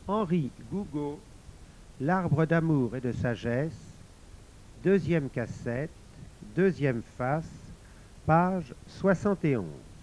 Henri Gougaud, L'arbre d'amour et de sagesse, deuxième cassette, deuxième face, page 71.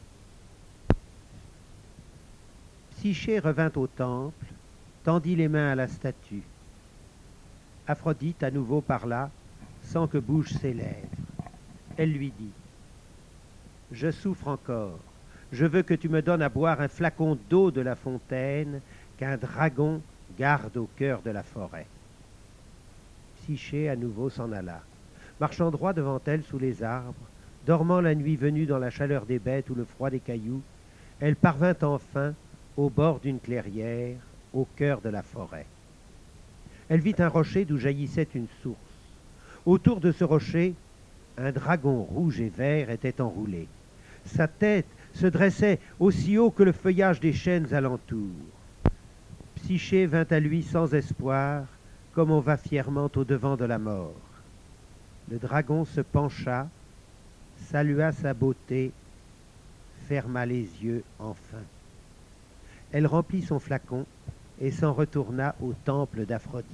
Psyché revint au temple, tendit les mains à la statue. Aphrodite à nouveau parla, sans que bougent ses lèvres. Elle lui dit « Je souffre encore. Je veux que tu me donnes à boire un flacon d'eau de la fontaine qu'un dragon garde au cœur de la forêt. » Psyché à nouveau s'en alla, marchant droit devant elle sous les arbres, dormant la nuit venue dans la chaleur des bêtes ou le froid des cailloux, elle parvint enfin au bord d'une clairière, au cœur de la forêt. Elle vit un rocher d'où jaillissait une source. Autour de ce rocher, un dragon rouge et vert était enroulé. Sa tête se dressait aussi haut que le feuillage des chênes alentour. Psyché vint à lui sans espoir, comme on va fièrement au-devant de la mort. Le dragon se pencha, salua sa beauté, ferma les yeux enfin. Elle remplit son flacon et s'en retourna au temple d'Aphrodite.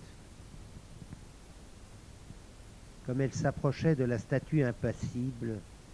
Comme elle s'approchait de la statue impassible,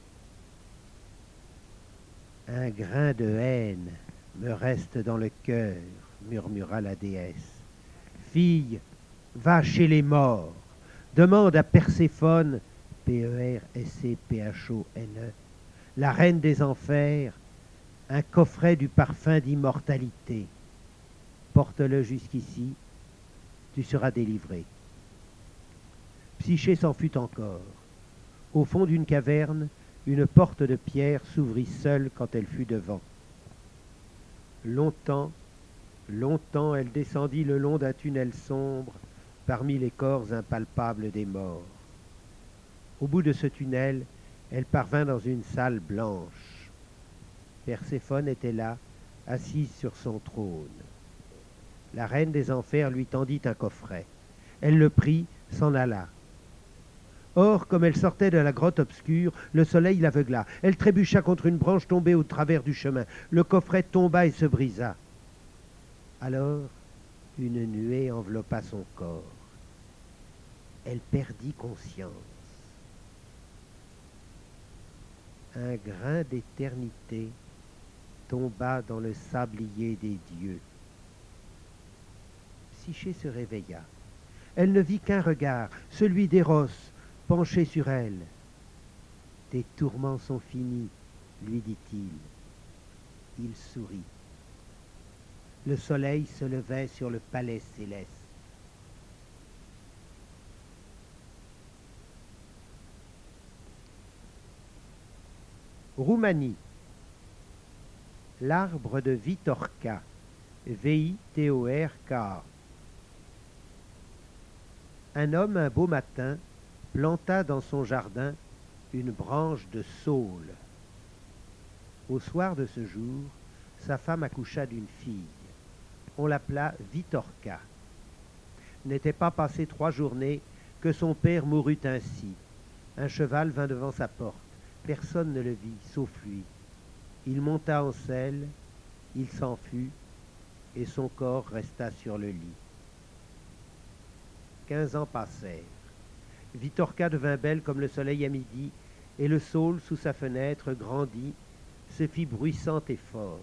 « Un grain de haine me reste dans le cœur, » murmura la déesse. « Fille, va chez les morts, demande à Perséphone, P-E-R-S-C-P-H-O-N-E, la reine des enfers, un coffret du parfum d'immortalité. Porte-le jusqu'ici, tu seras délivré. » Psyché s'en fut encore. Au fond d'une caverne, une porte de pierre s'ouvrit seule quand elle fut devant. Longtemps, longtemps, elle descendit le long d'un tunnel sombre parmi les corps impalpables des morts. Au bout de ce tunnel, elle parvint dans une salle blanche. Perséphone était là, assise sur son trône. La reine des enfers lui tendit un coffret. Elle le prit, s'en alla. Or, comme elle sortait de la grotte obscure, le soleil l'aveugla. Elle trébucha contre une branche tombée au travers du chemin. Le coffret tomba et se brisa. Alors, une nuée enveloppa son corps. Elle perdit conscience. Un grain d'éternité tomba dans le sablier des dieux. Psyché se réveilla. Elle ne vit qu'un regard, celui d'Éros, penché sur elle. « Tes tourments sont finis, » lui dit-il. Il sourit. Le soleil se levait sur le palais céleste. Roumanie. L'arbre de Vitorka, V-I-T-O-R-K. Un homme, un beau matin, planta dans son jardin une branche de saule. Au soir de ce jour, sa femme accoucha d'une fille. On l'appela Vitorka. N'était pas passé 3 journées que son père mourut ainsi. Un cheval vint devant sa porte. Personne ne le vit, sauf lui. Il monta en selle, il s'enfuit, et son corps resta sur le lit. 15 ans passèrent. Vitorka devint belle comme le soleil à midi, et le saule sous sa fenêtre grandit, se fit bruissant et fort.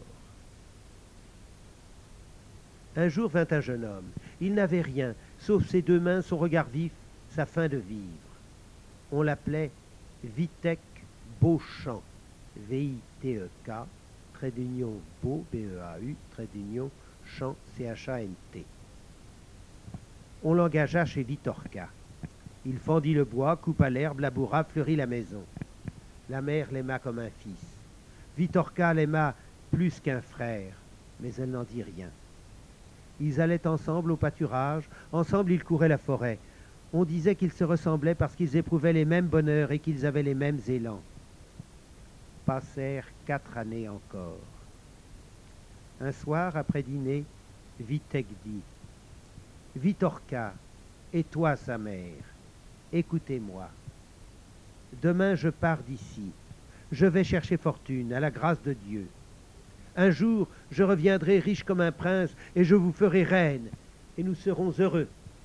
Un jour vint un jeune homme. Il n'avait rien, sauf ses 2 mains, son regard vif, sa faim de vivre. On l'appelait Vitek Beauchamp, V-I-T-E-K, trait d'union Beau, B-E-A-U, trait d'union Champ, C-H-A-N-T. On l'engagea chez Vitorka. Il fendit le bois, coupa l'herbe, laboura, fleurit la maison. La mère l'aima comme un fils. Vitorka l'aima plus qu'un frère, mais elle n'en dit rien. Ils allaient ensemble au pâturage, ensemble ils couraient la forêt. On disait qu'ils se ressemblaient parce qu'ils éprouvaient les mêmes bonheurs et qu'ils avaient les mêmes élans. Passèrent 4 années encore. Un soir, après dîner, Vitek dit « Vitorka, et toi sa mère, écoutez-moi. Demain je pars d'ici. Je vais chercher fortune, à la grâce de Dieu. Un jour, je reviendrai riche comme un prince, et je vous ferai reine, et nous serons heureux.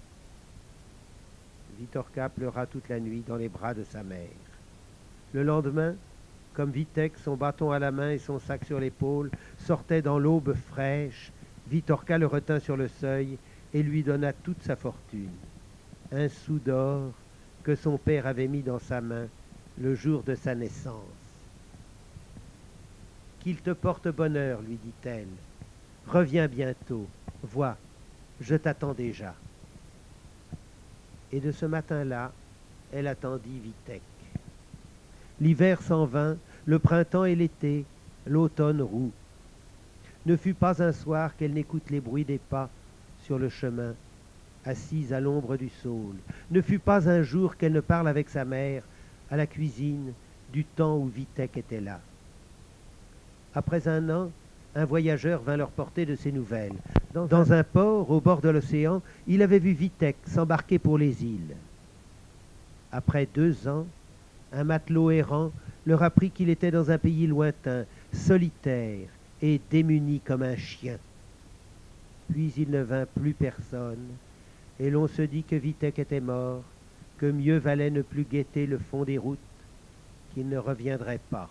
Vitorka pleura toute la nuit dans les bras de sa mère. Le lendemain, comme Vitek, son bâton à la main et son sac sur l'épaule, sortait dans l'aube fraîche, Vitorka le retint sur le seuil et lui donna toute sa fortune. Un sou d'or que son père avait mis dans sa main le jour de sa naissance. « Qu'il te porte bonheur, lui dit-elle. Reviens bientôt. Vois, je t'attends déjà. » Et de ce matin-là, elle attendit Vitek. L'hiver s'en vint, le printemps et l'été, l'automne roux. Ne fut pas un soir qu'elle n'écoute les bruits des pas sur le chemin, assise à l'ombre du saule. Ne fut pas un jour qu'elle ne parle avec sa mère, à la cuisine, du temps où Vitek était là. Après un an, un voyageur vint leur porter de ses nouvelles. Dans un port, au bord de l'océan, il avait vu Vitek s'embarquer pour les îles. Après 2 ans, un matelot errant leur apprit qu'il était dans un pays lointain, solitaire et démuni comme un chien. Puis il ne vint plus personne, et l'on se dit que Vitek était mort, que mieux valait ne plus guetter le fond des routes, qu'il ne reviendrait pas.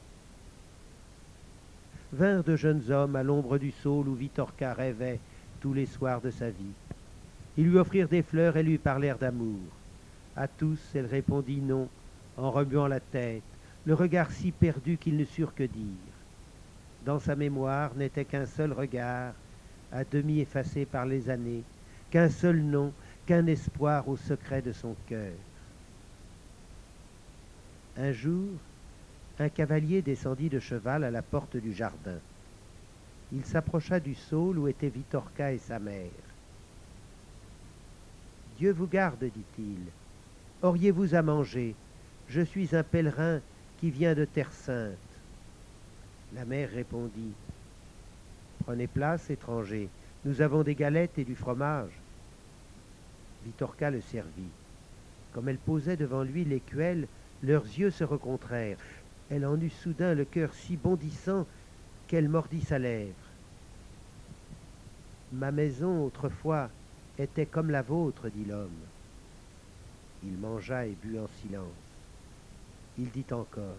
Vinrent de jeunes hommes à l'ombre du saule où Vitorka rêvait tous les soirs de sa vie. Ils lui offrirent des fleurs et lui parlèrent d'amour. À tous, elle répondit non, en remuant la tête, le regard si perdu qu'ils ne surent que dire. Dans sa mémoire n'était qu'un seul regard, à demi effacé par les années, qu'un seul nom, qu'un espoir au secret de son cœur. Un jour, un cavalier descendit de cheval à la porte du jardin. Il s'approcha du saule où étaient Vitorka et sa mère. « Dieu vous garde, dit-il. Auriez-vous à manger? Je suis un pèlerin qui vient de Terre Sainte. » La mère répondit, « Prenez place, étranger. Nous avons des galettes et du fromage. » Vitorka le servit. Comme elle posait devant lui l'écuelle, leurs yeux se rencontrèrent. Elle en eut soudain le cœur si bondissant qu'elle mordit sa lèvre. « Ma maison, autrefois, était comme la vôtre, dit l'homme. » Il mangea et but en silence. Il dit encore,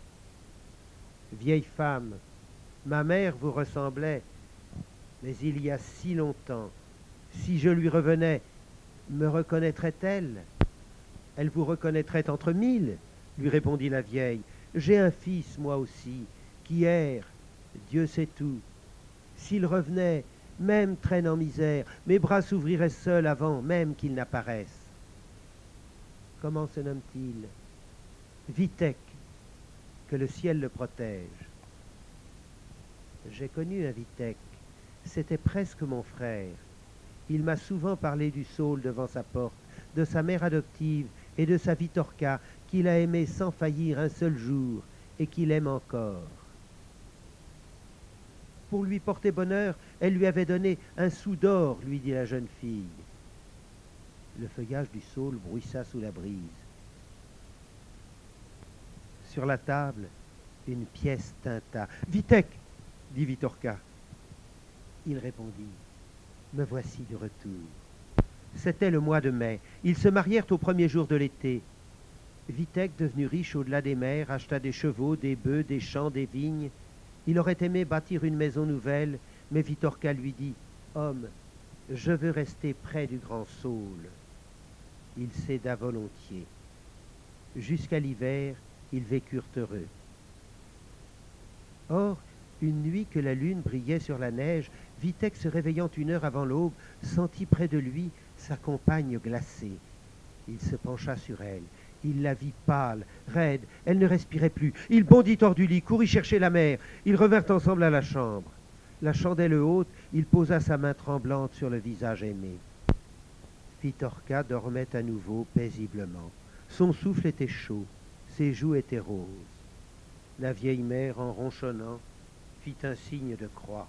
« Vieille femme, ma mère vous ressemblait, mais il y a si longtemps. Si je lui revenais, me reconnaîtrait-elle? Elle vous reconnaîtrait entre 1000, lui répondit la vieille. J'ai un fils, moi aussi, qui erre, Dieu sait tout. S'il revenait, même traîne en misère, mes bras s'ouvriraient seuls avant même qu'il n'apparaisse. Comment se nomme-t-il? Vitek, que le ciel le protège. J'ai connu un Vitek, c'était presque mon frère. Il m'a souvent parlé du saule devant sa porte, de sa mère adoptive et de sa Vitorka, qu'il a aimée sans faillir un seul jour et qu'il aime encore. Pour lui porter bonheur, elle lui avait donné un sou d'or, lui dit la jeune fille. Le feuillage du saule bruissa sous la brise. Sur la table, une pièce tinta. « Vitek !» dit Vitorka. Il répondit, « Me voici de retour. » C'était le mois de mai. Ils se marièrent au premier jour de l'été. Vitek, devenu riche au-delà des mers, acheta des chevaux, des bœufs, des champs, des vignes. Il aurait aimé bâtir une maison nouvelle, mais Vitorka lui dit, « Homme, je veux rester près du grand saule. » Il céda volontiers. Jusqu'à l'hiver, ils vécurent heureux. Or, une nuit que la lune brillait sur la neige, Vitek, se réveillant 1 heure avant l'aube, sentit près de lui sa compagne glacée. Il se pencha sur elle. Il la vit pâle, raide, elle ne respirait plus. Il bondit hors du lit, courut chercher la mère. Ils revinrent ensemble à la chambre. La chandelle haute, il posa sa main tremblante sur le visage aimé. Vitorka dormait à nouveau paisiblement. Son souffle était chaud, ses joues étaient roses. La vieille mère, en ronchonnant, fit un signe de croix.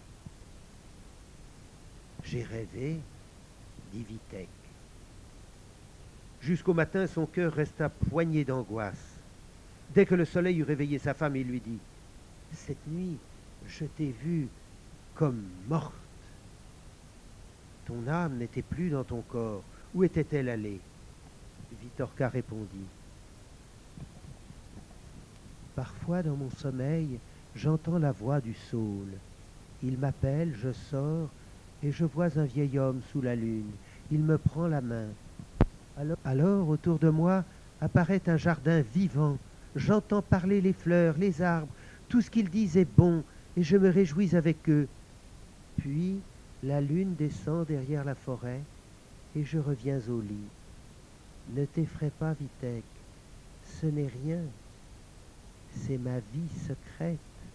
« J'ai rêvé, dit Vitek. » Jusqu'au matin, son cœur resta poigné d'angoisse. Dès que le soleil eut réveillé sa femme, il lui dit, « Cette nuit, Je t'ai vue comme morte. Ton âme n'était plus dans ton corps. Où était-elle allée? Vitorka répondit. Parfois dans mon sommeil, j'entends la voix du saule. Il m'appelle, je sors, et je vois un vieil homme sous la lune. Il me prend la main. Alors autour de moi apparaît un jardin vivant. J'entends parler les fleurs, les arbres. Tout ce qu'ils disent est bon, et je me réjouis avec eux. Puis la lune descend derrière la forêt, et je reviens au lit. Ne t'effraie pas, Vitek, ce n'est rien. C'est ma vie secrète.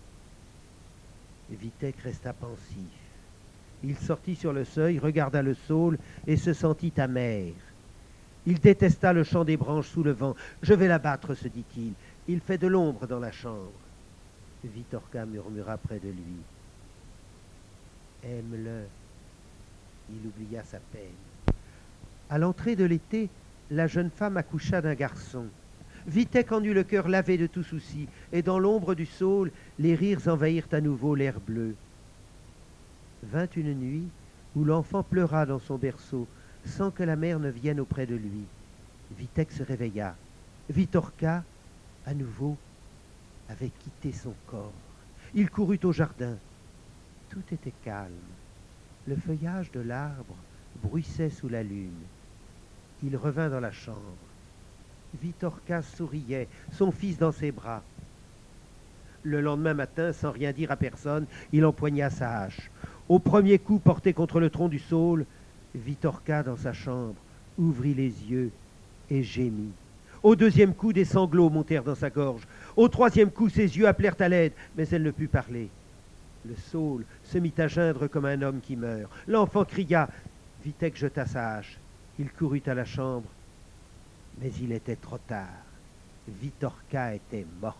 Vitek resta pensif. Il sortit sur le seuil, regarda le saule et se sentit amer. Il détesta le chant des branches sous le vent. « Je vais l'abattre, se dit-il. Il fait de l'ombre dans la chambre. » Vitorka murmura près de lui. « Aime-le. » Il oublia sa peine. À l'entrée de l'été, la jeune femme accoucha d'un garçon. Vitek en eut le cœur lavé de tout souci, et dans l'ombre du saule, les rires envahirent à nouveau l'air bleu. Vint une nuit où l'enfant pleura dans son berceau, sans que la mère ne vienne auprès de lui. Vitek se réveilla. Vitorka, à nouveau, avait quitté son corps. Il courut au jardin. Tout était calme. Le feuillage de l'arbre bruissait sous la lune. Il revint dans la chambre. Vitorka souriait, son fils dans ses bras. Le lendemain matin, sans rien dire à personne, il empoigna sa hache. Au premier coup porté contre le tronc du saule, Vitorka, dans sa chambre, ouvrit les yeux et gémit. Au deuxième coup, des sanglots montèrent dans sa gorge. Au troisième coup, ses yeux appelèrent à l'aide, mais elle ne put parler. Le saule se mit à geindre comme un homme qui meurt. L'enfant cria. Vitek jeta sa hache. Il courut à la chambre, mais il était trop tard. Vitorka était morte.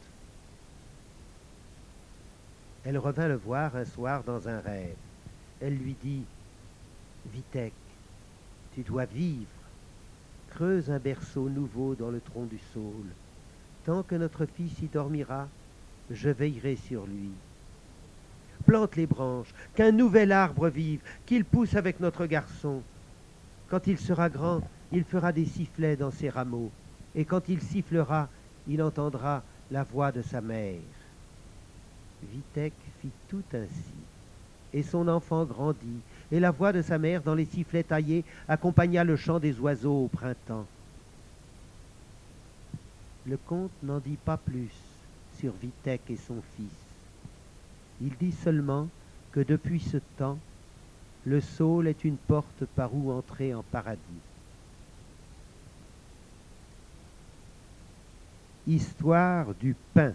Elle revint le voir un soir dans un rêve. Elle lui dit, « Vitek, tu dois vivre. Creuse un berceau nouveau dans le tronc du saule. Tant que notre fils y dormira, je veillerai sur lui. Plante les branches, qu'un nouvel arbre vive, qu'il pousse avec notre garçon. Quand il sera grand, il fera des sifflets dans ses rameaux, et quand il sifflera, il entendra la voix de sa mère. » Vitek fit tout ainsi, et son enfant grandit, et la voix de sa mère dans les sifflets taillés accompagna le chant des oiseaux au printemps. Le conte n'en dit pas plus sur Vitek et son fils. Il dit seulement que depuis ce temps, le saule est une porte par où entrer en paradis. Histoire du pain.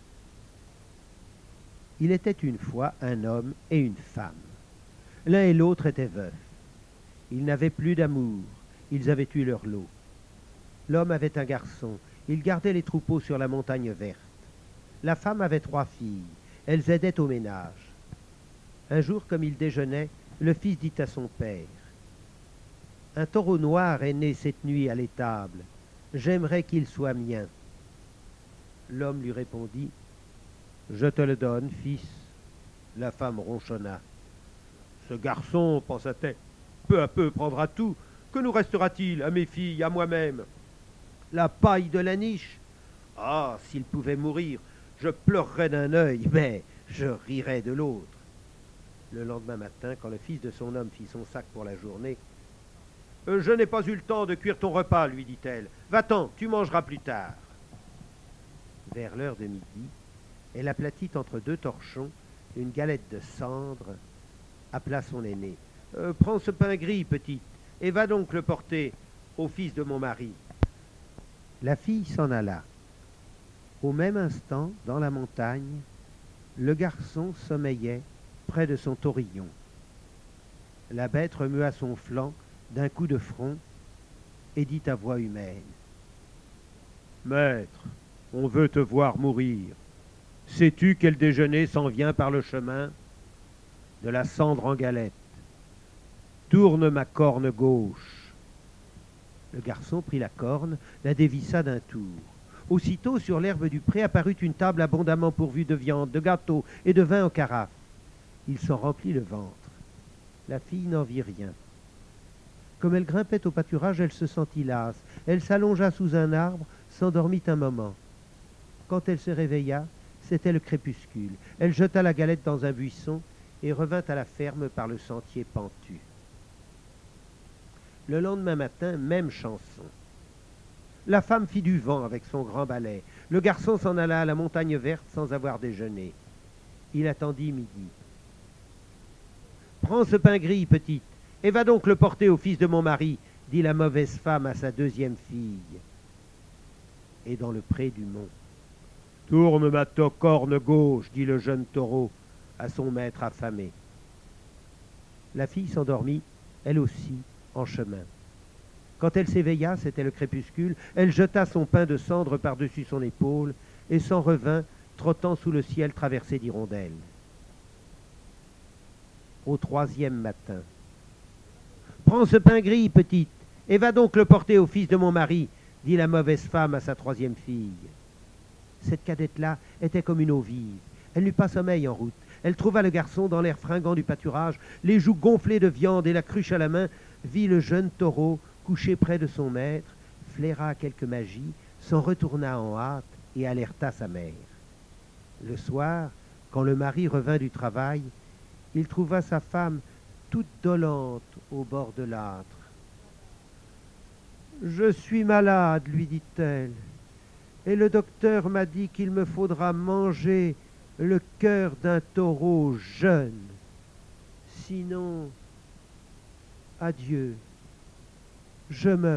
Il était une fois un homme et une femme. L'un et l'autre étaient veufs. Ils n'avaient plus d'amour. Ils avaient eu leur lot. L'homme avait un garçon. Il gardait les troupeaux sur la montagne verte. La femme avait 3 filles. Elles aidaient au ménage. Un jour, comme il déjeunait, le fils dit à son père, « Un taureau noir est né cette nuit à l'étable. J'aimerais qu'il soit mien. » L'homme lui répondit, « Je te le donne, fils. » La femme ronchonna. « Ce garçon, pensa-t-elle, peu à peu prendra tout. Que nous restera-t-il à mes filles, à moi-même? La paille de la niche. Ah, s'il pouvait mourir, je pleurerais d'un œil, mais je rirais de l'autre. » Le lendemain matin, quand le fils de son homme fit son sac pour la journée, « Je n'ai pas eu le temps de cuire ton repas, lui dit-elle. Va-t'en, tu mangeras plus tard. » Vers l'heure de midi, elle aplatit entre 2 torchons une galette de cendre, appela son aîné. « Prends ce pain gris, petite, et va donc le porter au fils de mon mari. » La fille s'en alla. Au même instant, dans la montagne, le garçon sommeillait près de son taurillon. La bête remua son flanc d'un coup de front et dit à voix humaine, « Maître, on veut te voir mourir. Sais-tu quel déjeuner s'en vient par le chemin? De la cendre en galette. Tourne ma corne gauche. » Le garçon prit la corne, la dévissa d'un tour. Aussitôt, sur l'herbe du pré apparut une table abondamment pourvue de viande, de gâteaux et de vin en carafe. Il s'en remplit le ventre. La fille n'en vit rien. Comme elle grimpait au pâturage, elle se sentit lasse. Elle s'allongea sous un arbre, s'endormit un moment. Quand elle se réveilla, c'était le crépuscule. Elle jeta la galette dans un buisson et revint à la ferme par le sentier pentu. Le lendemain matin, même chanson. La femme fit du vent avec son grand balai. Le garçon s'en alla à la montagne verte sans avoir déjeuné. Il attendit midi. « Prends ce pain gris, petite, et va donc le porter au fils de mon mari, dit la mauvaise femme à sa deuxième fille. Et dans le pré du mont. Tourne ma corne gauche, dit le jeune taureau à son maître affamé. La fille s'endormit, elle aussi, en chemin. Quand elle s'éveilla, c'était le crépuscule, elle jeta son pain de cendre par-dessus son épaule et s'en revint, trottant sous le ciel traversé d'hirondelles. Au troisième matin. Prends ce pain gris, petite, et va donc le porter au fils de mon mari, dit la mauvaise femme à sa troisième fille. Cette cadette-là était comme une eau vive. Elle n'eut pas sommeil en route. Elle trouva le garçon dans l'air fringant du pâturage, les joues gonflées de viande et la cruche à la main, vit le jeune taureau couché près de son maître, flaira quelque magie, s'en retourna en hâte et alerta sa mère. Le soir, quand le mari revint du travail, il trouva sa femme toute dolente au bord de l'âtre. « Je suis malade, lui dit-elle, et le docteur m'a dit qu'il me faudra manger le cœur d'un taureau jeune. Sinon, adieu, je meurs. »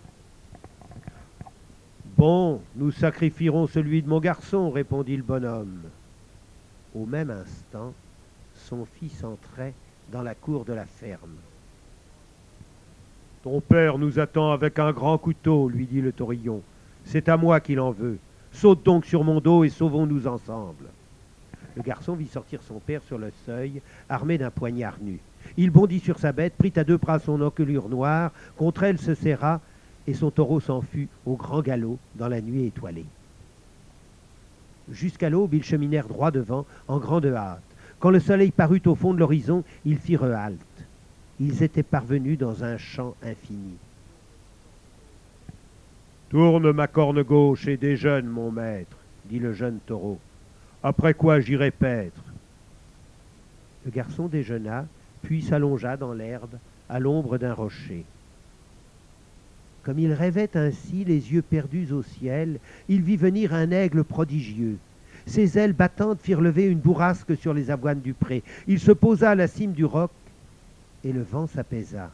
« Bon, nous sacrifierons celui de mon garçon, répondit le bonhomme. Au même instant, son fils entrait dans la cour de la ferme. « Ton père nous attend avec un grand couteau, lui dit le taurillon. C'est à moi qu'il en veut. Saute donc sur mon dos et sauvons-nous ensemble. » Le garçon vit sortir son père sur le seuil, armé d'un poignard nu. Il bondit sur sa bête, prit à deux bras son encolure noire, contre elle se serra, et son taureau s'en fut au grand galop dans la nuit étoilée. Jusqu'à l'aube, ils cheminèrent droit devant, en grande hâte. Quand le soleil parut au fond de l'horizon, ils firent halte. Ils étaient parvenus dans un champ infini. « Tourne ma corne gauche et déjeune, mon maître, dit le jeune taureau. Après quoi j'irai paître. » Le garçon déjeuna, puis s'allongea dans l'herbe, à l'ombre d'un rocher. Comme il rêvait ainsi, les yeux perdus au ciel, il vit venir un aigle prodigieux. Ses ailes battantes firent lever une bourrasque sur les avoines du pré. Il se posa à la cime du roc, et le vent s'apaisa.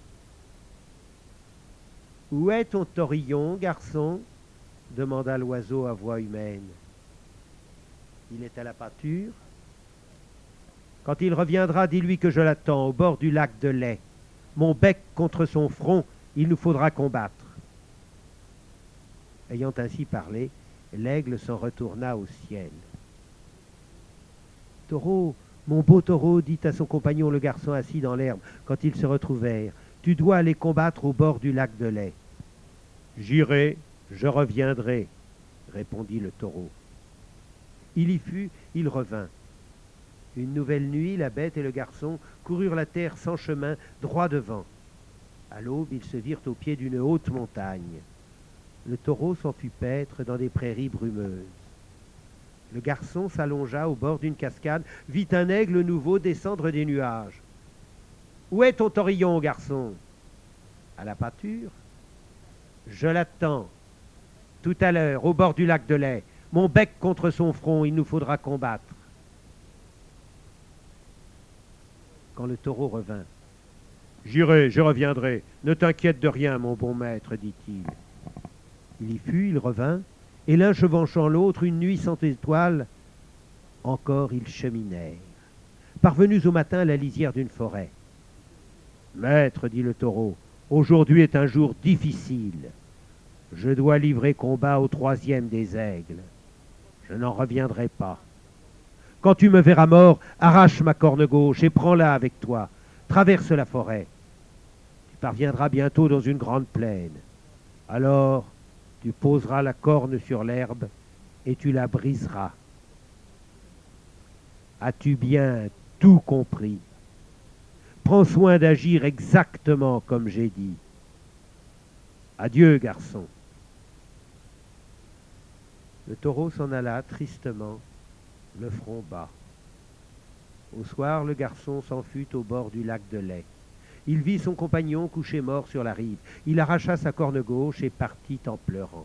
« Où est ton taurillon, garçon ?» demanda l'oiseau à voix humaine. « Il est à la pâture. Quand il reviendra, dis-lui que je l'attends au bord du lac de lait. Mon bec contre son front, il nous faudra combattre. » Ayant ainsi parlé, l'aigle s'en retourna au ciel. « Taureau, mon beau taureau, dit à son compagnon le garçon assis dans l'herbe, quand ils se retrouvèrent, tu dois aller combattre au bord du lac de lait. »« J'irai, je reviendrai, répondit le taureau. Il y fut, il revint. Une nouvelle nuit, la bête et le garçon coururent la terre sans chemin, droit devant. À l'aube, ils se virent au pied d'une haute montagne. Le taureau s'en fut paître dans des prairies brumeuses. Le garçon s'allongea au bord d'une cascade, vit un aigle nouveau descendre des nuages. « Où est ton taurillon, garçon ?»« À la pâture. »« Je l'attends. Tout à l'heure, au bord du lac de lait. Mon bec contre son front, il nous faudra combattre. » Quand le taureau revint, « J'irai, je reviendrai. Ne t'inquiète de rien, mon bon maître, dit-il. » Il y fut, il revint, et l'un chevauchant l'autre, une nuit sans étoiles, encore ils cheminèrent. Parvenus au matin à la lisière d'une forêt. « Maître, dit le taureau, aujourd'hui est un jour difficile. Je dois livrer combat au troisième des aigles. Je n'en reviendrai pas. Quand tu me verras mort, arrache ma corne gauche et prends-la avec toi. Traverse la forêt. Tu parviendras bientôt dans une grande plaine. Alors, Tu poseras la corne sur l'herbe et tu la briseras. As-tu bien tout compris? Prends soin d'agir exactement comme j'ai dit. Adieu, garçon. Le taureau s'en alla tristement, le front bas. Au soir, le garçon s'en fut au bord du lac de lait. Il vit son compagnon couché mort sur la rive. Il arracha sa corne gauche et partit en pleurant.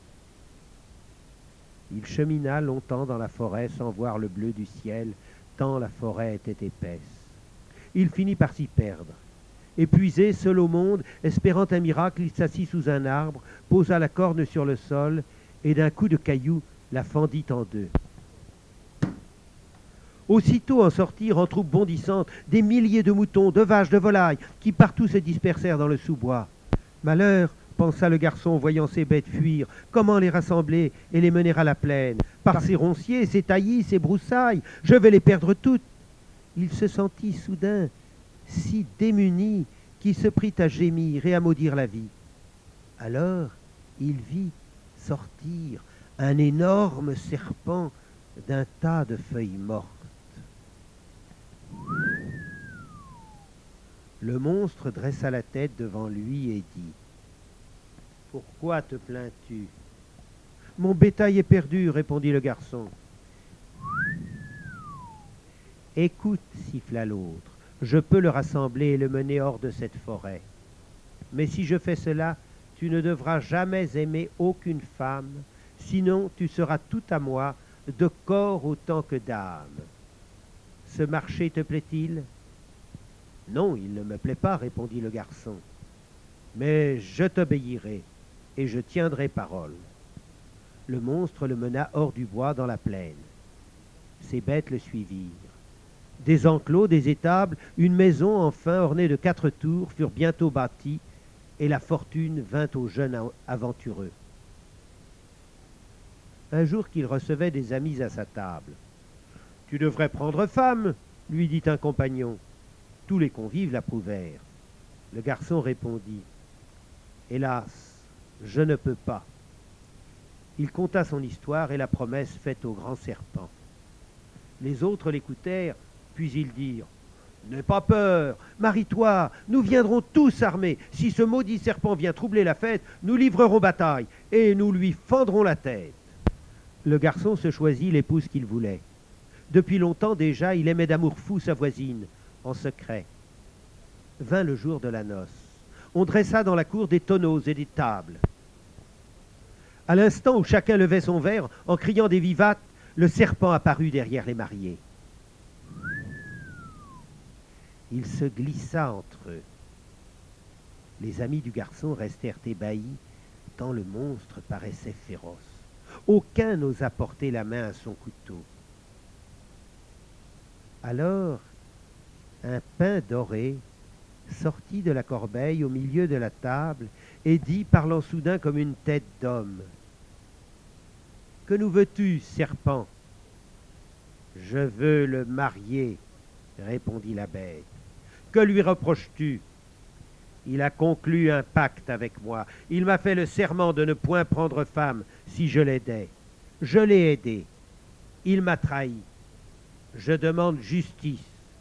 Il chemina longtemps dans la forêt sans voir le bleu du ciel, tant la forêt était épaisse. Il finit par s'y perdre. Épuisé, seul au monde, espérant un miracle, il s'assit sous un arbre, posa la corne sur le sol, et d'un coup de caillou la fendit en deux. Aussitôt en sortirent en troupes bondissantes des milliers de moutons, de vaches, de volailles, qui partout se dispersèrent dans le sous-bois. Malheur, pensa le garçon, voyant ces bêtes fuir, comment les rassembler et les mener à la plaine? Par ces ronciers, ces taillis, ces broussailles, je vais les perdre toutes. Il se sentit soudain si démuni qu'il se prit à gémir et à maudire la vie. Alors il vit sortir un énorme serpent d'un tas de feuilles mortes. Le monstre dressa la tête devant lui et dit « Pourquoi te plains-tu »« Mon bétail est perdu, répondit le garçon. « Écoute, siffla l'autre, je peux le rassembler et le mener hors de cette forêt. Mais si je fais cela, tu ne devras jamais aimer aucune femme, sinon tu seras tout à moi, de corps autant que d'âme. Ce marché te plaît-il » Non, il ne me plaît pas, répondit le garçon. Mais je t'obéirai et je tiendrai parole. Le monstre le mena hors du bois dans la plaine. Ses bêtes le suivirent. Des enclos, des étables, une maison enfin ornée de 4 tours furent bientôt bâties et la fortune vint au jeune aventureux. Un jour qu'il recevait des amis à sa table. « Tu devrais prendre femme, lui dit un compagnon. Tous les convives l'approuvèrent. Le garçon répondit « Hélas, je ne peux pas. » Il conta son histoire et la promesse faite au grand serpent. Les autres l'écoutèrent, puis ils dirent « N'aie pas peur, marie-toi, nous viendrons tous armés. Si ce maudit serpent vient troubler la fête, nous livrerons bataille et nous lui fendrons la tête. » Le garçon se choisit l'épouse qu'il voulait. Depuis longtemps déjà, il aimait d'amour fou sa voisine, en secret. Vint le jour de la noce. On dressa dans la cour des tonneaux et des tables. À l'instant où chacun levait son verre, en criant des vivates, le serpent apparut derrière les mariés. Il se glissa entre eux. Les amis du garçon restèrent ébahis, tant le monstre paraissait féroce. Aucun n'osa porter la main à son couteau. Alors, un pain doré sortit de la corbeille au milieu de la table et dit, parlant soudain comme une tête d'homme, « Que nous veux-tu, serpent ?»« Je veux le marier, » répondit la bête. « Que lui reproches-tu ?»« Il a conclu un pacte avec moi. Il m'a fait le serment de ne point prendre femme si je l'aidais. Je l'ai aidé. Il m'a trahi. Je demande justice. »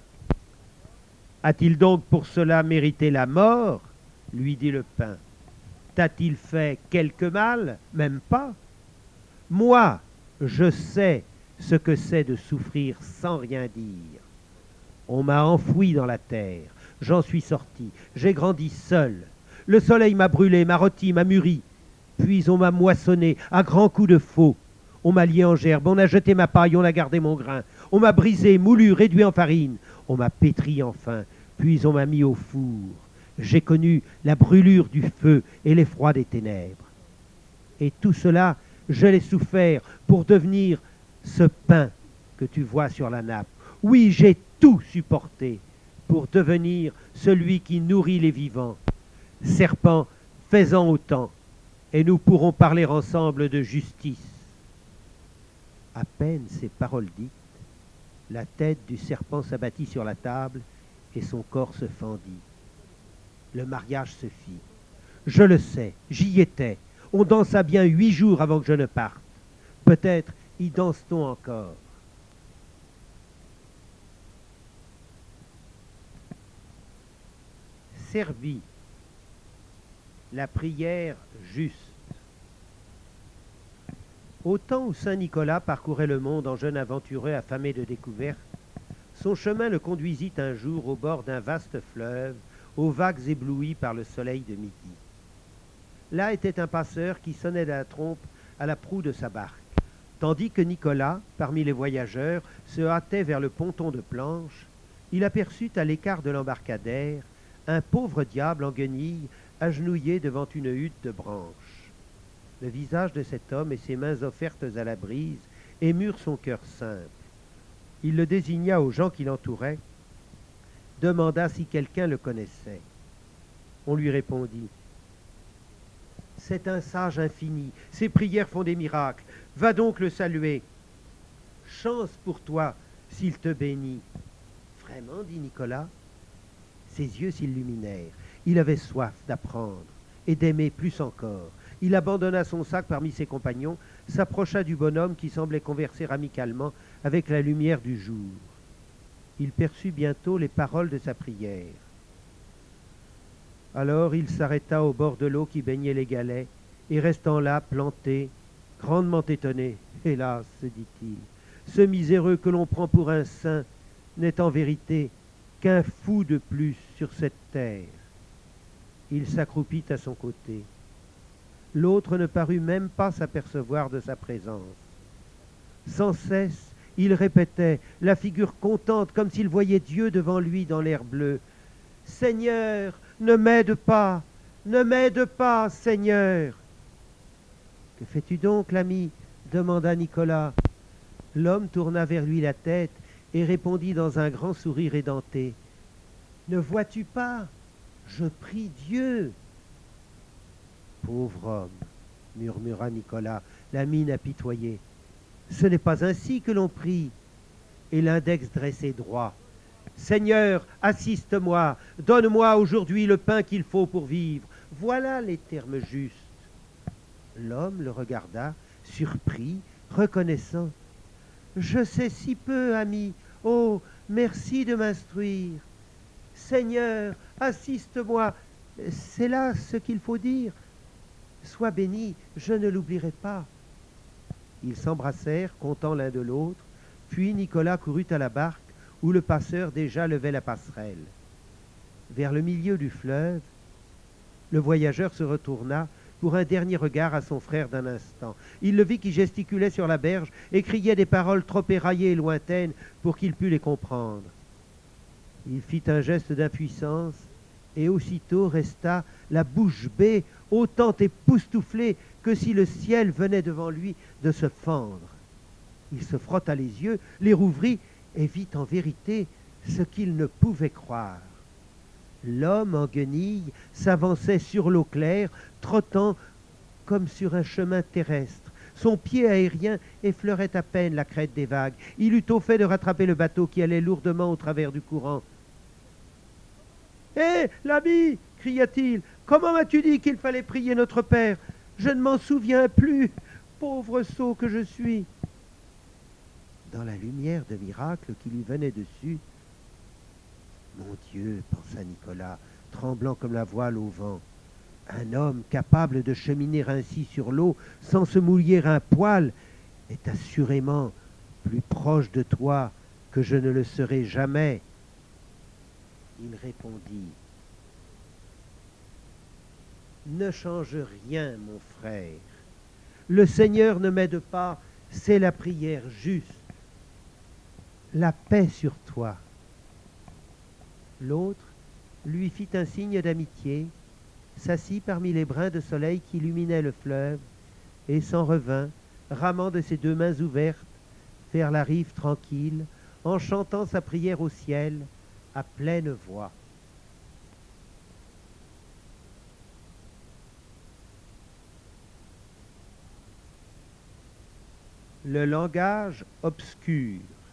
« A-t-il donc pour cela mérité la mort ?» lui dit le pain. « T'a-t-il fait quelque mal? Même pas. Moi, je sais ce que c'est de souffrir sans rien dire. On m'a enfoui dans la terre, j'en suis sorti, j'ai grandi seul. Le soleil m'a brûlé, m'a rôti, m'a mûri. Puis on m'a moissonné à grands coups de faux. On m'a lié en gerbe, on a jeté ma paille, on a gardé mon grain. On m'a brisé, moulu, réduit en farine. On m'a pétri enfin, puis on m'a mis au four. J'ai connu la brûlure du feu et l'effroi des ténèbres. Et tout cela, je l'ai souffert pour devenir ce pain que tu vois sur la nappe. Oui, j'ai tout supporté pour devenir celui qui nourrit les vivants. Serpent, fais-en autant, et nous pourrons parler ensemble de justice. À peine ces paroles dites, la tête du serpent s'abattit sur la table et son corps se fendit. Le mariage se fit. Je le sais, j'y étais. On dansa bien 8 jours avant que je ne parte. Peut-être y danse-t-on encore. Servi. La prière juste. Au temps où saint Nicolas parcourait le monde en jeune aventureux affamé de découvertes, son chemin le conduisit un jour au bord d'un vaste fleuve, aux vagues éblouies par le soleil de midi. Là était un passeur qui sonnait de la trompe à la proue de sa barque, tandis que Nicolas, parmi les voyageurs, se hâtait vers le ponton de planches. Il aperçut à l'écart de l'embarcadère un pauvre diable en guenilles agenouillé devant une hutte de branches. Le visage de cet homme et ses mains offertes à la brise émurent son cœur simple. Il le désigna aux gens qui l'entouraient, demanda si quelqu'un le connaissait. On lui répondit: « C'est un sage infini, ses prières font des miracles, va donc le saluer. Chance pour toi s'il te bénit. » Vraiment, dit Nicolas. Ses yeux s'illuminèrent. Il avait soif d'apprendre et d'aimer plus encore. Il abandonna son sac parmi ses compagnons, s'approcha du bonhomme qui semblait converser amicalement avec la lumière du jour. Il perçut bientôt les paroles de sa prière. Alors il s'arrêta au bord de l'eau qui baignait les galets, et restant là, planté, grandement étonné, « Hélas, se dit-il, ce miséreux que l'on prend pour un saint n'est en vérité qu'un fou de plus sur cette terre. » Il s'accroupit à son côté. L'autre ne parut même pas s'apercevoir de sa présence. Sans cesse, il répétait, la figure contente, comme s'il voyait Dieu devant lui dans l'air bleu. « Seigneur, ne m'aide pas, Seigneur !»« Que fais-tu donc, l'ami ?» demanda Nicolas. L'homme tourna vers lui la tête et répondit dans un grand sourire édenté. « Ne vois-tu pas? Je prie Dieu. » « Pauvre homme, murmura Nicolas, la mine apitoyée. Ce n'est pas ainsi que l'on prie. Et l'index dressé droit. Seigneur, assiste-moi, donne-moi aujourd'hui le pain qu'il faut pour vivre. Voilà les termes justes. L'homme le regarda, surpris, reconnaissant. Je sais si peu, ami. Oh, merci de m'instruire. Seigneur, assiste-moi. C'est là ce qu'il faut dire. Sois béni, je ne l'oublierai pas. Ils s'embrassèrent, contents l'un de l'autre, puis Nicolas courut à la barque où le passeur déjà levait la passerelle. Vers le milieu du fleuve, le voyageur se retourna pour un dernier regard à son frère d'un instant. Il le vit qui gesticulait sur la berge et criait des paroles trop éraillées et lointaines pour qu'il pût les comprendre. Il fit un geste d'impuissance et aussitôt resta la bouche bée, autant époustouflé que si le ciel venait devant lui de se fendre. Il se frotta les yeux, les rouvrit et vit en vérité ce qu'il ne pouvait croire. L'homme en guenilles s'avançait sur l'eau claire, trottant comme sur un chemin terrestre. Son pied aérien effleurait à peine la crête des vagues. Il eut au fait de rattraper le bateau qui allait lourdement au travers du courant. « Hé, l'ami !» cria-t-il. « Comment m'as-tu dit qu'il fallait prier notre Père? Je ne m'en souviens plus, pauvre sot que je suis. » Dans la lumière de miracle qui lui venait dessus, « Mon Dieu, pensa Nicolas, tremblant comme la voile au vent, un homme capable de cheminer ainsi sur l'eau sans se mouiller un poil est assurément plus proche de toi que je ne le serai jamais. » Il répondit: « Ne change rien, mon frère. Le Seigneur ne m'aide pas, c'est la prière juste. La paix sur toi. » L'autre lui fit un signe d'amitié, s'assit parmi les brins de soleil qui illuminaient le fleuve et s'en revint, ramant de ses deux mains ouvertes vers la rive tranquille, en chantant sa prière au ciel à pleine voix. Le langage obscur.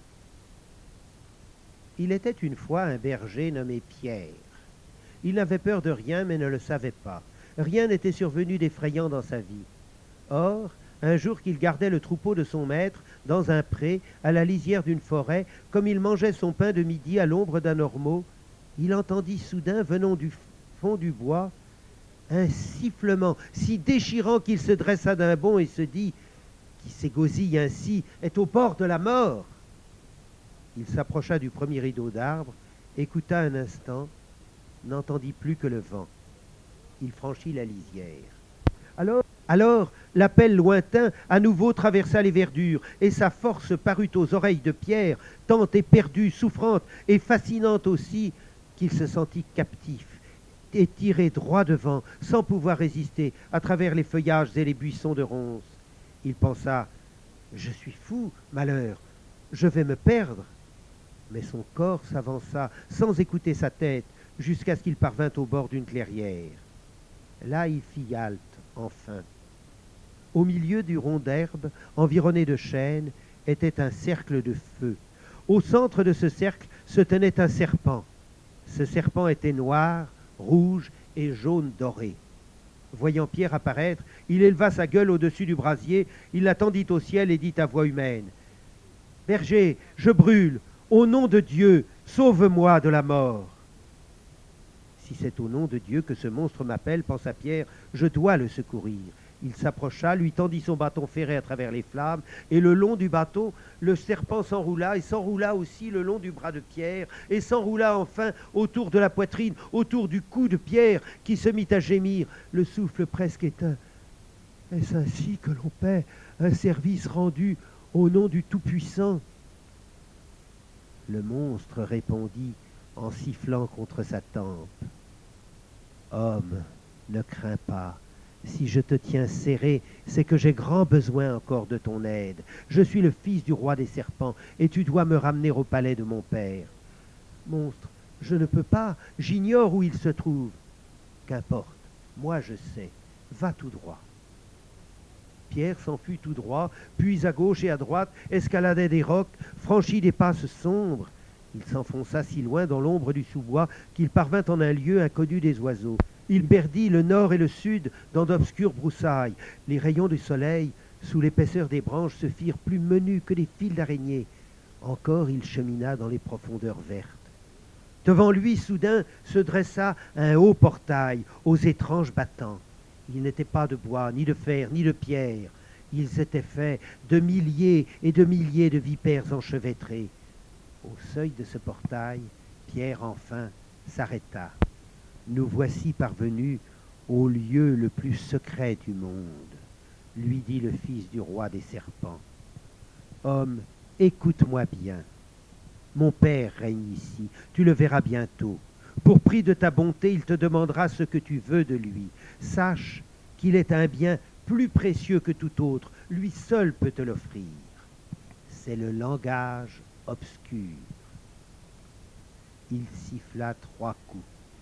Il était une fois un berger nommé Pierre. Il n'avait peur de rien mais ne le savait pas. rien n'était survenu d'effrayant dans sa vie. Or, un jour qu'il gardait le troupeau de son maître dans un pré, à la lisière d'une forêt, comme il mangeait son pain de midi à l'ombre d'un ormeau, il entendit soudain, venant du fond du bois, un sifflement si déchirant qu'il se dressa d'un bond et se dit « Qui s'égosille ainsi est au bord de la mort !» Il s'approcha du premier rideau d'arbres, écouta un instant, n'entendit plus que le vent. Il franchit la lisière. Alors, l'appel lointain à nouveau traversa les verdures, et sa force parut aux oreilles de Pierre, tant éperdue, souffrante et fascinante aussi, qu'il se sentit captif et tiré droit devant, sans pouvoir résister, à travers les feuillages et les buissons de ronces. Il pensa « Je suis fou, malheur, je vais me perdre !» Mais son corps s'avança, sans écouter sa tête, jusqu'à ce qu'il parvint au bord d'une clairière. Là, il fit halte, enfin. Au milieu du rond d'herbe, environné de chênes, était un cercle de feu. Au centre de ce cercle se tenait un serpent. Ce serpent était noir, rouge et jaune doré. Voyant Pierre apparaître, il éleva sa gueule au-dessus du brasier, il la tendit au ciel et dit à voix humaine « Berger, je brûle, au nom de Dieu, sauve-moi de la mort !» Si c'est au nom de Dieu que ce monstre m'appelle, pensa Pierre, je dois le secourir. Il s'approcha, lui tendit son bâton ferré à travers les flammes, et le long du bâton, le serpent s'enroula, et s'enroula aussi le long du bras de Pierre, et s'enroula enfin autour de la poitrine, autour du cou de Pierre, qui se mit à gémir, le souffle presque éteint. Est-ce ainsi que l'on paie un service rendu au nom du Tout-Puissant ? Le monstre répondit en sifflant contre sa tempe. Homme, ne crains pas. Si je te tiens serré, c'est que j'ai grand besoin encore de ton aide. Je suis le fils du roi des serpents, et tu dois me ramener au palais de mon père. Monstre, je ne peux pas, j'ignore où il se trouve. Qu'importe, moi je sais, va tout droit. Pierre s'enfuit tout droit, puis à gauche et à droite, escaladait des rocs, franchit des passes sombres. Il s'enfonça si loin dans l'ombre du sous-bois qu'il parvint en un lieu inconnu des oiseaux. Il perdit le nord et le sud dans d'obscures broussailles. Les rayons du soleil, sous l'épaisseur des branches, se firent plus menus que des fils d'araignée. Encore il chemina dans les profondeurs vertes. Devant lui, soudain, se dressa un haut portail aux étranges battants. Il n'était pas de bois, ni de fer, ni de pierre. Ils étaient faits de milliers et de milliers de vipères enchevêtrées. Au seuil de ce portail, Pierre enfin s'arrêta. Nous voici parvenus au lieu le plus secret du monde, lui dit le fils du roi des serpents. Homme, écoute-moi bien. Mon père règne ici, tu le verras bientôt. Pour prix de ta bonté, il te demandera ce que tu veux de lui. Sache qu'il est un bien plus précieux que tout autre, lui seul peut te l'offrir. C'est le langage obscur. Il siffla 3 coups.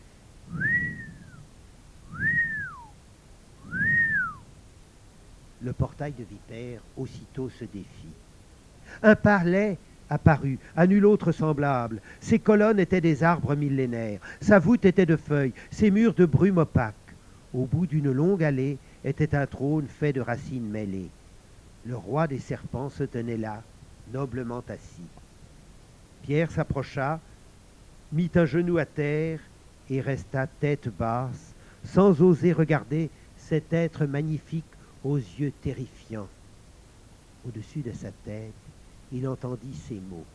Le portail de vipère aussitôt se défit. Un palais apparut, à nul autre semblable. Ses colonnes étaient des arbres millénaires, sa voûte était de feuilles, ses murs de brume opaque. Au bout d'une longue allée était un trône fait de racines mêlées. Le roi des serpents se tenait là, noblement assis. Pierre s'approcha, mit un genou à terre et resta tête basse, sans oser regarder cet être magnifique aux yeux terrifiants. Au-dessus de sa tête, il entendit ces mots.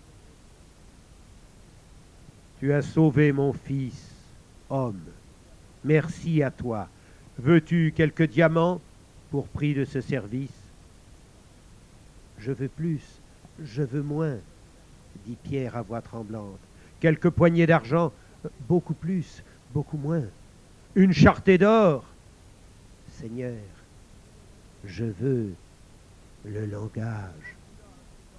« Tu as sauvé mon fils, homme. Merci à toi. Veux-tu quelques diamants pour prix de ce service ?»« Je veux plus, je veux moins, » dit Pierre à voix tremblante. « Quelques poignées d'argent, beaucoup plus, beaucoup moins. Une charretée d'or. Seigneur, je veux le langage obscur. »«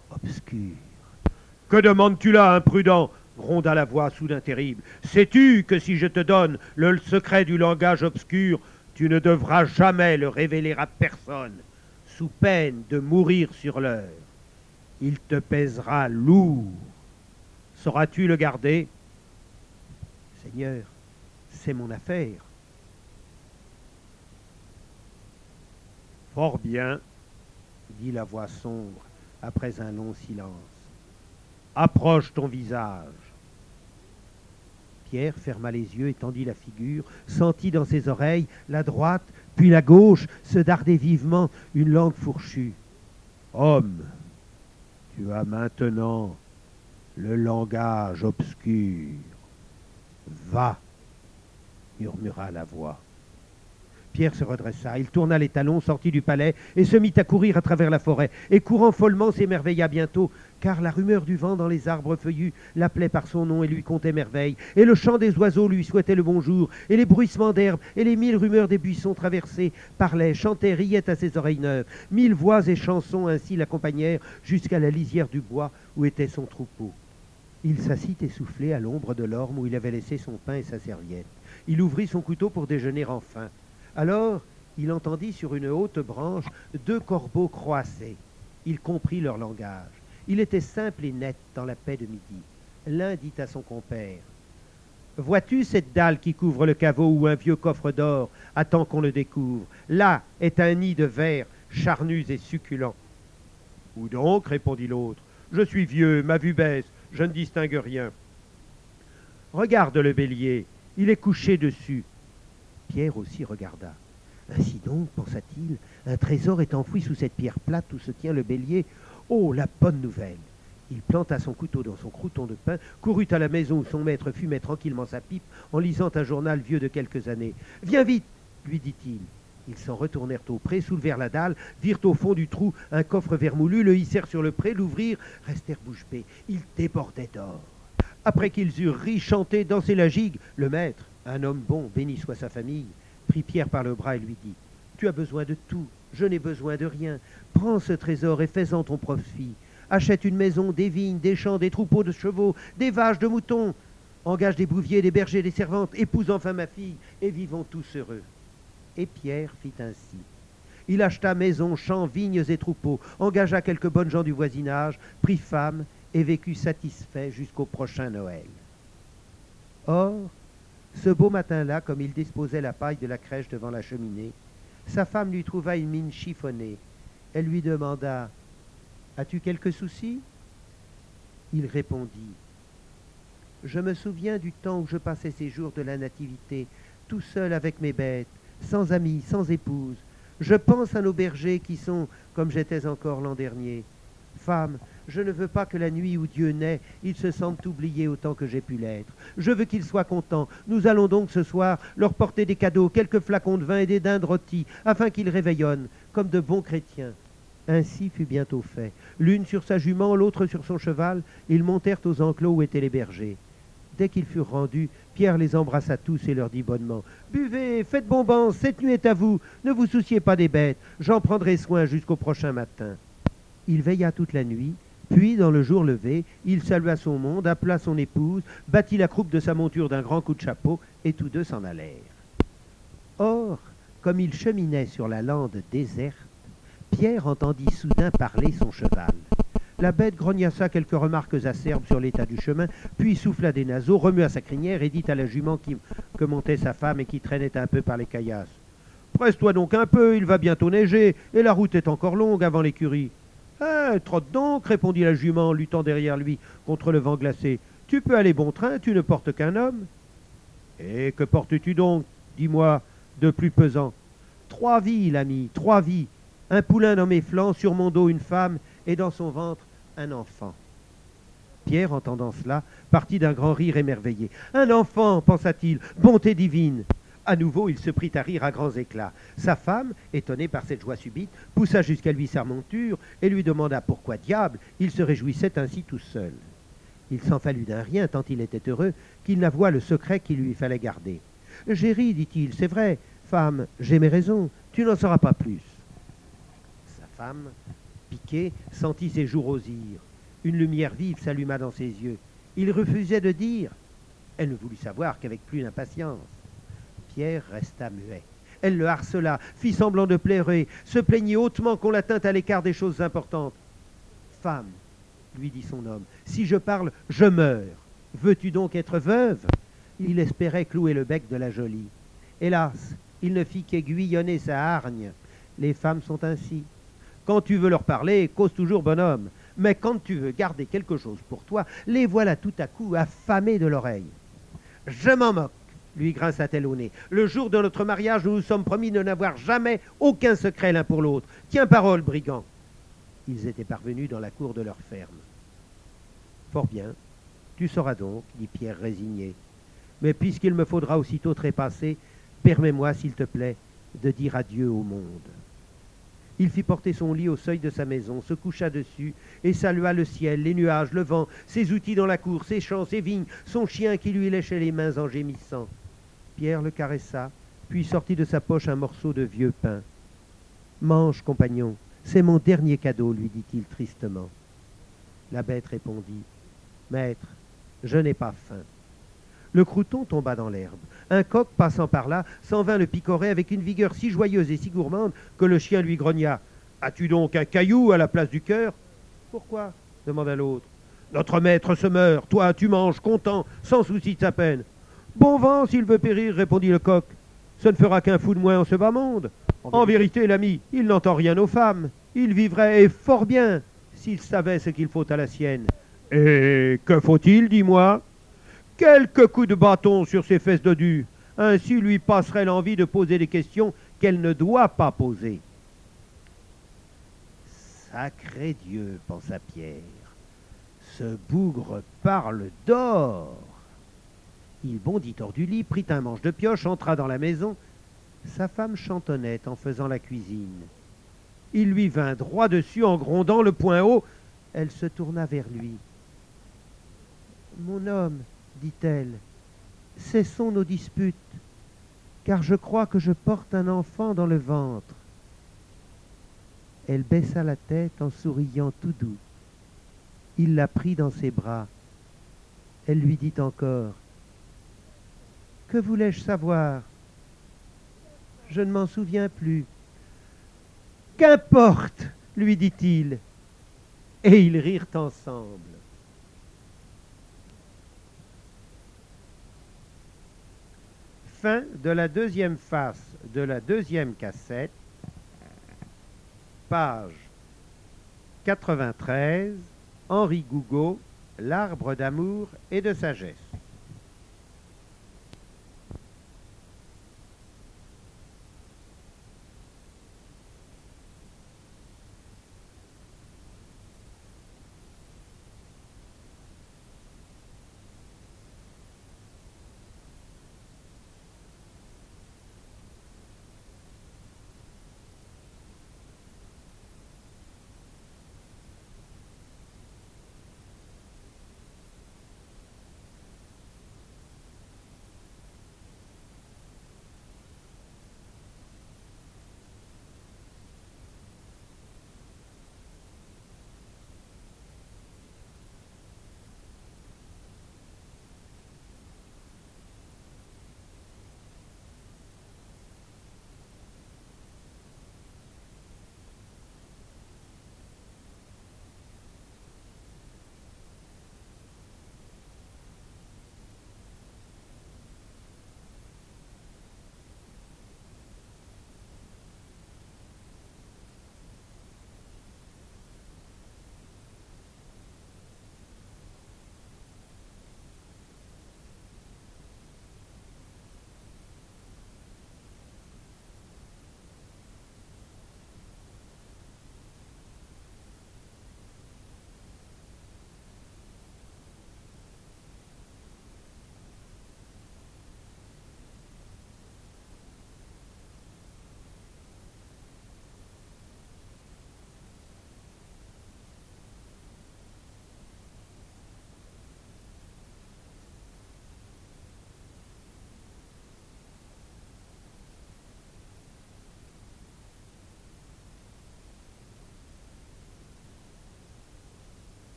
Que demandes-tu là, imprudent ?» gronda la voix soudain terrible. « Sais-tu que si je te donne le secret du langage obscur, tu ne devras jamais le révéler à personne, sous peine de mourir sur l'heure. Il te pèsera lourd. Sauras-tu le garder ? » ?»« Seigneur, c'est mon affaire. » Fort bien, dit la voix sombre après un long silence. Approche ton visage. Pierre ferma les yeux et tendit la figure, sentit dans ses oreilles la droite, puis la gauche, se darder vivement une langue fourchue. Homme, tu as maintenant le langage obscur. Va, murmura la voix. Pierre se redressa, il tourna les talons, sortit du palais et se mit à courir à travers la forêt. Et courant follement s'émerveilla bientôt, car la rumeur du vent dans les arbres feuillus l'appelait par son nom et lui contait merveille. Et le chant des oiseaux lui souhaitait le bonjour, et les bruissements d'herbes et les 1000 rumeurs des buissons traversés parlaient, chantaient, riaient à ses oreilles neuves. 1000 voix et chansons ainsi l'accompagnèrent jusqu'à la lisière du bois où était son troupeau. Il s'assit essoufflé à l'ombre de l'orme où il avait laissé son pain et sa serviette. Il ouvrit son couteau pour déjeuner enfin. Alors, il entendit sur une haute branche 2 corbeaux croasser. Il comprit leur langage. Il était simple et net dans la paix de midi. L'un dit à son compère, « Vois-tu cette dalle qui couvre le caveau où un vieux coffre d'or attend qu'on le découvre? Là est un nid de vers charnus et succulents. »« Où donc ?» répondit l'autre. « Je suis vieux, ma vue baisse, je ne distingue rien. »« Regarde le bélier, il est couché dessus. » Pierre aussi regarda. Ainsi donc, pensa-t-il, un trésor est enfoui sous cette pierre plate où se tient le bélier. Oh, la bonne nouvelle! Il planta son couteau dans son crouton de pain, courut à la maison où son maître fumait tranquillement sa pipe en lisant un journal vieux de quelques années. « Viens vite !» lui dit-il. Ils s'en retournèrent au pré, soulevèrent la dalle, virent au fond du trou un coffre vermoulu, le hissèrent sur le pré, l'ouvrirent, restèrent bouche bée. Il débordait d'or. Après qu'ils eurent ri, chanté, dansé la gigue, le maître, un homme bon, béni soit sa famille, prit Pierre par le bras et lui dit « Tu as besoin de tout, je n'ai besoin de rien. Prends ce trésor et fais-en ton profit. Achète une maison, des vignes, des champs, des troupeaux de chevaux, des vaches, de moutons. Engage des bouviers, des bergers, des servantes. Épouse enfin ma fille et vivons tous heureux. » Et Pierre fit ainsi. Il acheta maison, champs, vignes et troupeaux, engagea quelques bonnes gens du voisinage, prit femme et vécut satisfait jusqu'au prochain Noël. Or, ce beau matin-là, comme il disposait la paille de la crèche devant la cheminée, sa femme lui trouva une mine chiffonnée. Elle lui demanda « As-tu quelques soucis ?» Il répondit « Je me souviens du temps où je passais ces jours de la nativité, tout seul avec mes bêtes, sans amis, sans épouse. Je pense à nos bergers qui sont comme j'étais encore l'an dernier. Femme, je ne veux pas que la nuit où Dieu naît, ils se sentent oubliés autant que j'ai pu l'être. Je veux qu'ils soient contents. Nous allons donc ce soir leur porter des cadeaux, quelques flacons de vin et des dindes rôties, afin qu'ils réveillonnent, comme de bons chrétiens. » Ainsi fut bientôt fait. L'une sur sa jument, l'autre sur son cheval, ils montèrent aux enclos où étaient les bergers. Dès qu'ils furent rendus, Pierre les embrassa tous et leur dit bonnement « Buvez, faites bombance, cette nuit est à vous, ne vous souciez pas des bêtes, j'en prendrai soin jusqu'au prochain matin. » Il veilla toute la nuit, puis, dans le jour levé, il salua son monde, appela son épouse, battit la croupe de sa monture d'un grand coup de chapeau, et tous deux s'en allèrent. Or, comme il cheminait sur la lande déserte, Pierre entendit soudain parler son cheval. La bête grognassa quelques remarques acerbes sur l'état du chemin, puis souffla des naseaux, remua sa crinière et dit à la jument que montait sa femme et qui traînait un peu par les caillasses. « Presse-toi donc un peu, il va bientôt neiger, et la route est encore longue avant l'écurie. »« Trotte donc, répondit la jument, luttant derrière lui contre le vent glacé. Tu peux aller bon train, tu ne portes qu'un homme. Et que portes-tu donc, dis-moi, de plus pesant? 3 vies, l'ami, 3 vies. Un poulain dans mes flancs, sur mon dos une femme, et dans son ventre un enfant. Pierre, entendant cela, partit d'un grand rire émerveillé. Un enfant, pensa-t-il, bonté divine. À nouveau, il se prit à rire à grands éclats. Sa femme, étonnée par cette joie subite, poussa jusqu'à lui sa monture et lui demanda pourquoi diable il se réjouissait ainsi tout seul. Il s'en fallut d'un rien, tant il était heureux, qu'il n'avoua le secret qu'il lui fallait garder. « J'ai ri, dit-il, c'est vrai. Femme, j'ai mes raisons, tu n'en sauras pas plus. » Sa femme, piquée, sentit ses joues rosir. Une lumière vive s'alluma dans ses yeux. Il refusait de dire. Elle ne voulut savoir qu'avec plus d'impatience. Pierre resta muet. Elle le harcela, fit semblant de pleurer, se plaignit hautement qu'on la tint à l'écart des choses importantes. « Femme, lui dit son homme, si je parle, je meurs. Veux-tu donc être veuve ?» Il espérait clouer le bec de la jolie. Hélas, il ne fit qu'aiguillonner sa hargne. Les femmes sont ainsi. Quand tu veux leur parler, cause toujours bonhomme. Mais quand tu veux garder quelque chose pour toi, les voilà tout à coup affamés de l'oreille. Je m'en moque, lui grinça-t-elle au nez. Le jour de notre mariage, nous nous sommes promis de n'avoir jamais aucun secret l'un pour l'autre. Tiens parole, brigand. Ils étaient parvenus dans la cour de leur ferme. Fort bien, tu sauras donc, dit Pierre résigné. Mais puisqu'il me faudra aussitôt trépasser, permets-moi, s'il te plaît, de dire adieu au monde. Il fit porter son lit au seuil de sa maison, se coucha dessus et salua le ciel, les nuages, le vent, ses outils dans la cour, ses champs, ses vignes, son chien qui lui léchait les mains en gémissant. Pierre le caressa, puis sortit de sa poche un morceau de vieux pain. « Mange, compagnon, c'est mon dernier cadeau, lui dit-il tristement. La bête répondit « Maître, je n'ai pas faim. » Le crouton tomba dans l'herbe. Un coq, passant par là, s'en vint le picorer avec une vigueur si joyeuse et si gourmande que le chien lui grogna. « As-tu donc un caillou à la place du cœur ?»« Pourquoi ?» demanda l'autre. « Notre maître se meurt, toi tu manges, content, sans souci de sa peine. »« Bon vent s'il veut périr, répondit le coq. Ce ne fera qu'un fou de moins en ce bas monde. En vérité, l'ami, il n'entend rien aux femmes. Il vivrait, et fort bien, s'il savait ce qu'il faut à la sienne. »« Et que faut-il, dis-moi ?»« Quelques coups de bâton sur ses fesses dodues. Ainsi lui passerait l'envie de poser des questions qu'elle ne doit pas poser. » Sacré Dieu, pensa Pierre, ce bougre parle d'or. Il bondit hors du lit, prit un manche de pioche, entra dans la maison. Sa femme chantonnait en faisant la cuisine. Il lui vint droit dessus en grondant le poing haut. Elle se tourna vers lui. « Mon homme, dit-elle, cessons nos disputes, car je crois que je porte un enfant dans le ventre. » Elle baissa la tête en souriant tout doux. Il la prit dans ses bras. Elle lui dit encore « Que voulais-je savoir? Je ne m'en souviens plus. »« Qu'importe, lui dit-il. » Et ils rirent ensemble. Fin de la deuxième face de la deuxième cassette, page 93, Henri Gougaud, L'arbre d'amour et de sagesse.